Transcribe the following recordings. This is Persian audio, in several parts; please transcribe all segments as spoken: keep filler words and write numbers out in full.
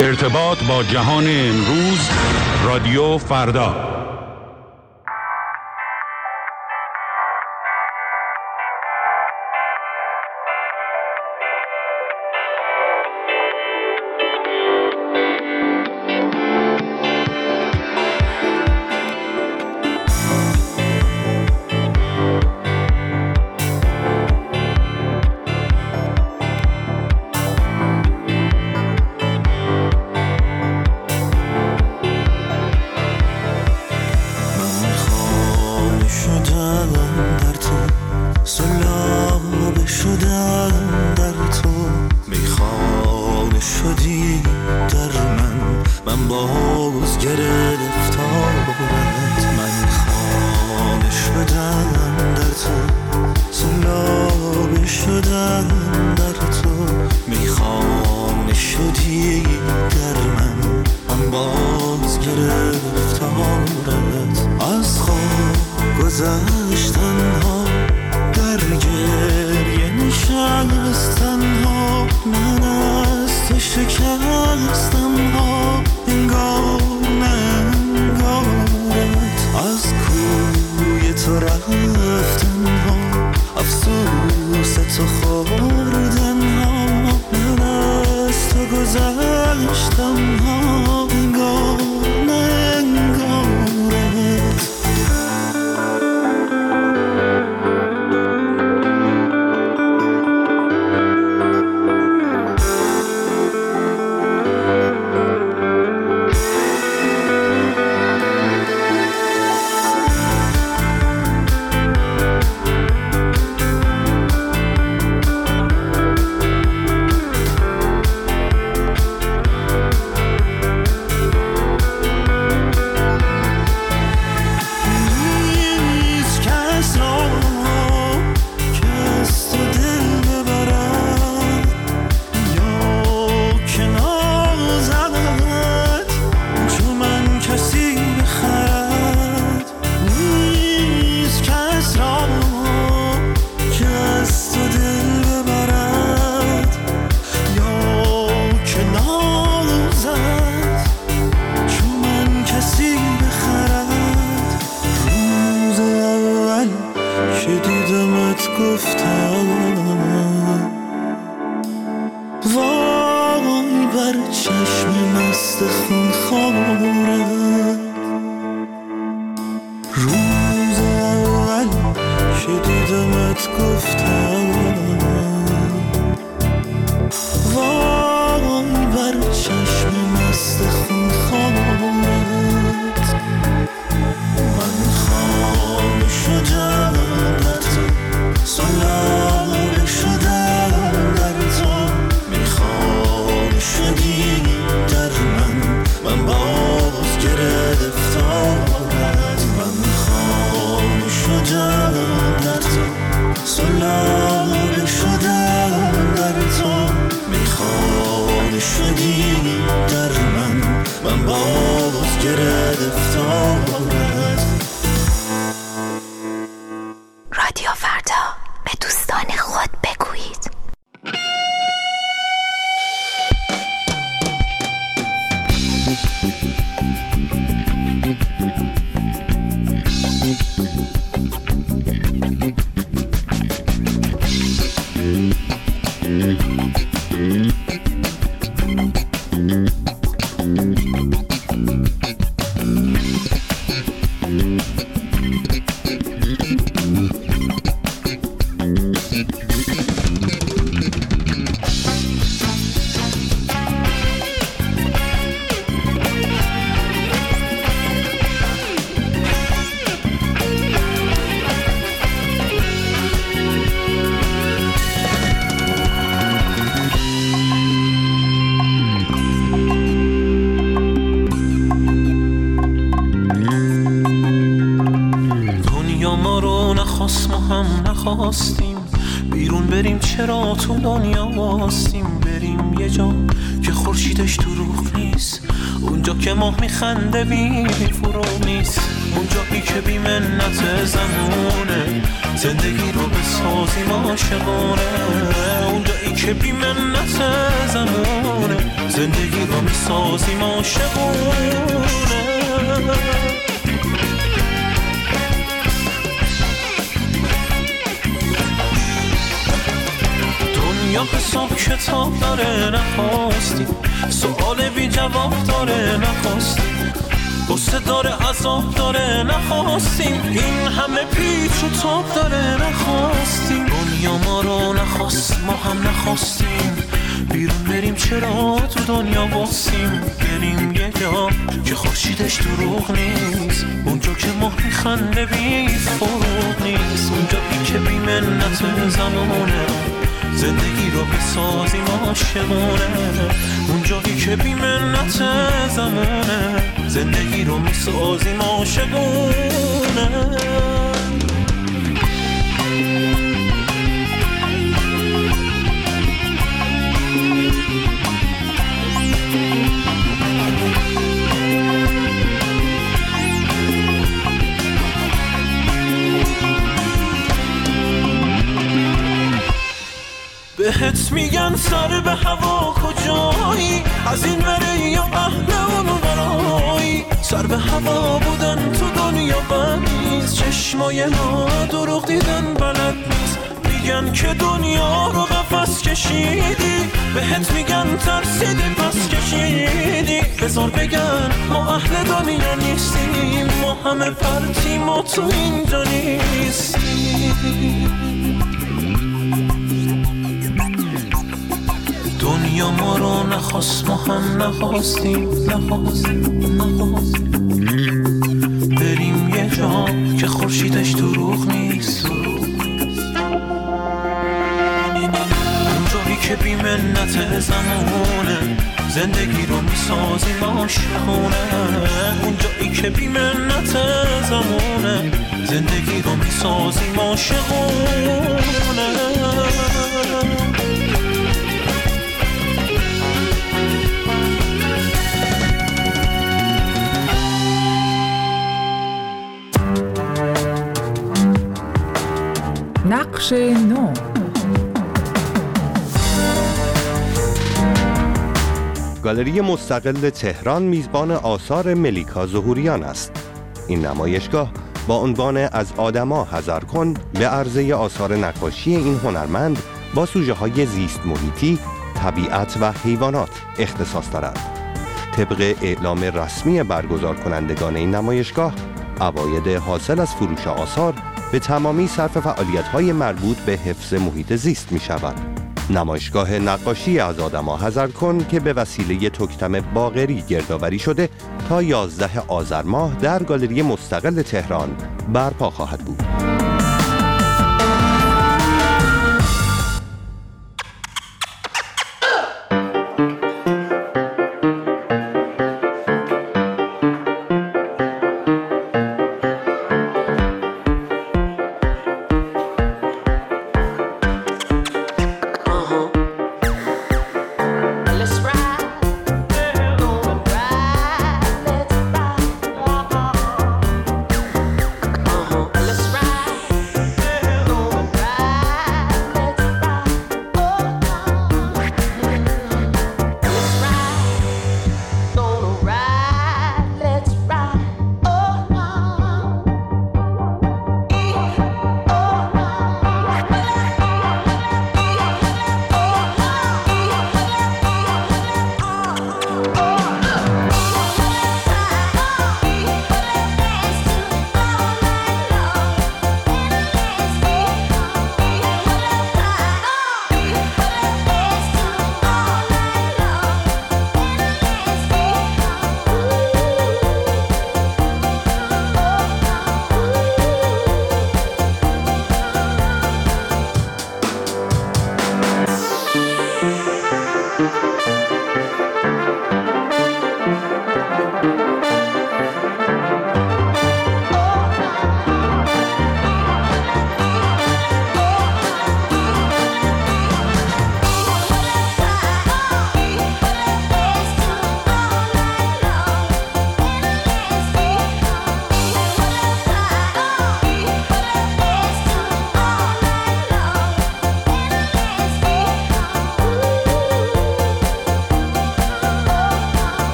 ارتباط با جهان امروز، رادیو فردا. بیرون بریم چرا تو دنیا واستیم، بریم یه جا که خورشیدش تو روح نیست، اونجا که ماه میخنده بی فرو نیست، اونجایی که بی منت زمونه زندگی رو بسازیم عاشقانه، اونجایی اونجایی که بی منت زمونه زندگی رو میسازیم عاشقونه. دنیا حساب کتاب داره نخواستی، سؤال بی جواب داره نخواستی، قصه داره عذاب داره نخواستیم، این همه پیچ و تاب داره نخواستیم. دنیا ما رو نخواست ما هم نخواستیم، بیرون بریم چرا تو دنیا باسیم، بریم یه جا که خورشیدش دروغ نیست، اونجا که ماه میخنده بی فروغ نیست، اونجایی که بی منت زمانه زندگی رو بسازیم عاشقونه، اونجایی که بی منت زمانه زندگی رو میسازیم عاشقونه. بهت میگن سر به هوا کجایی، از این وره یا اهل اون ورایی، سر به هوا بودن تو دنیا بد نیست، چشمای ما دروغ دیدن بلد نیست، میگن که دنیا رو قفس کشیدی، بهت میگن ترسیدی پس کشیدی، بذار بگن ما اهل دنیا نیستیم، ما همه پرتیم و تو اینجا نیستیم. دنیا ما رو نخواست ما هم نخواستیم، نخواستیم نخواستیم، بریم یه جا که خورشیدش دروغ نیست، اونجایی که بی منت زمانه زندگی رو میسازیم عاشقونه، اونجایی که بی منت زمانه زندگی رو میسازیم عاشقونه. نقش نو. گالری مستقل تهران میزبان آثار ملیکا ظهوریان است. این نمایشگاه با عنوان از آدما حذر کن به عرضه آثار نقاشی این هنرمند با سوژه های زیست محیطی، طبیعت و حیوانات اختصاص دارد. طبق اعلام رسمی برگزار کنندگان این نمایشگاه، عواید حاصل از فروش آثار به تمامی صرف فعالیت‌های مربوط به حفظ محیط زیست می‌شود. نمایشگاه نقاشی از آدما حذر کن که به وسیله توکتم باقری گردآوری شده تا یازده آذر ماه در گالری مستقل تهران برپا خواهد بود. Let's ride.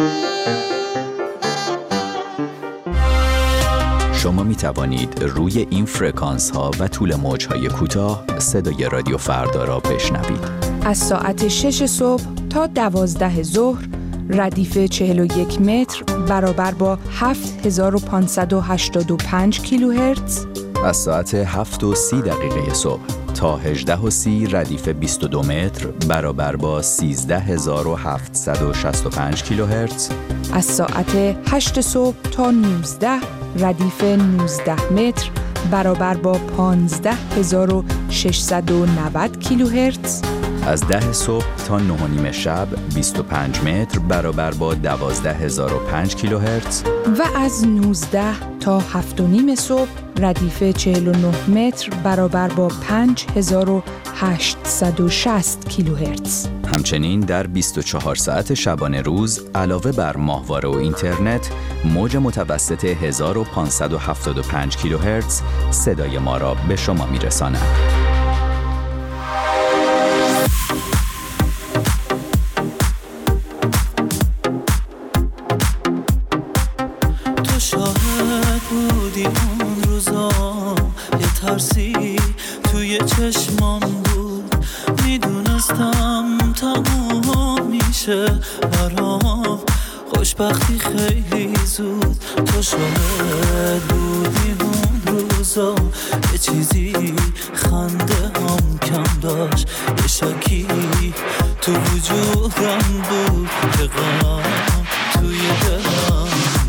شما می توانید روی این فرکانس ها و طول موج های کوتاه صدای رادیو فردا را بشنوید. از ساعت شش صبح تا دوازده ظهر ردیف چهل و یک متر برابر با هفت هزار و پانصد و هشتاد و پنج کیلوهرتز. از ساعت هفت و سی دقیقه صبح تا هجده و سی ردیف بیست و دو متر برابر با سیزده هزار و هفتصد و شصت و پنج کیلوهرتز. از ساعت هشت صبح تا نوزده ردیف نوزده متر برابر با پانزده هزار و ششصد و نود کیلوهرتز. از ده صبح تا نه و نیم شب بیست و پنج متر برابر با دوازده هزار و پنج کیلوهرتز. و از نوزده تا هفت و نیم صبح ردیف چهل و نه متر برابر با پنج هزار و هشتصد و شصت کیلوهرتز. همچنین در بیست و چهار ساعت شبانه روز علاوه بر ماهواره و اینترنت موج متوسط هزار و پانصد و هفتاد و پنج کیلوهرتز صدای ما را به شما میرساند. تو شاهد بودی اون روزا، یه ترسی توی چشمام بود، میدونستم تموم میشه برام خوشبختی خیلی زود. تو شاهد بودی اون روزا، یه چیزی خنده هم کم داشت، یه شکی تو وجودم بود که غم توی دلم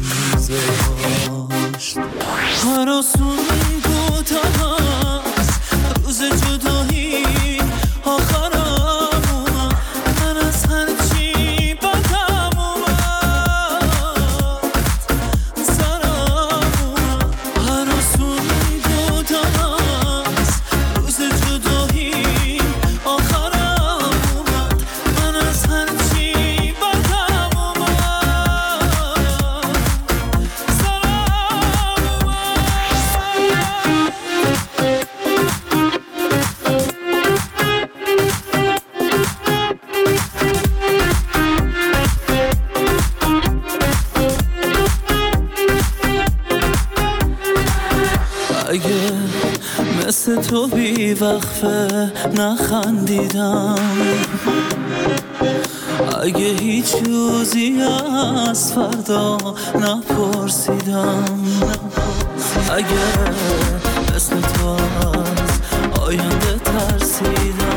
میذاشت. هر آسون کوتاه هست روز جدایی آخرم اومد، من از هر چی بدم اومد سرم اومد. هر آسون کوتاه هست روز جدایی آخرم اومد، من از هر چی بدم اومد اگه مثل تو بی وقفه نخندیدم، اگه هیچ روزی از فردا نپرسیدم، اگه مثل تو از آینده ترسیدم،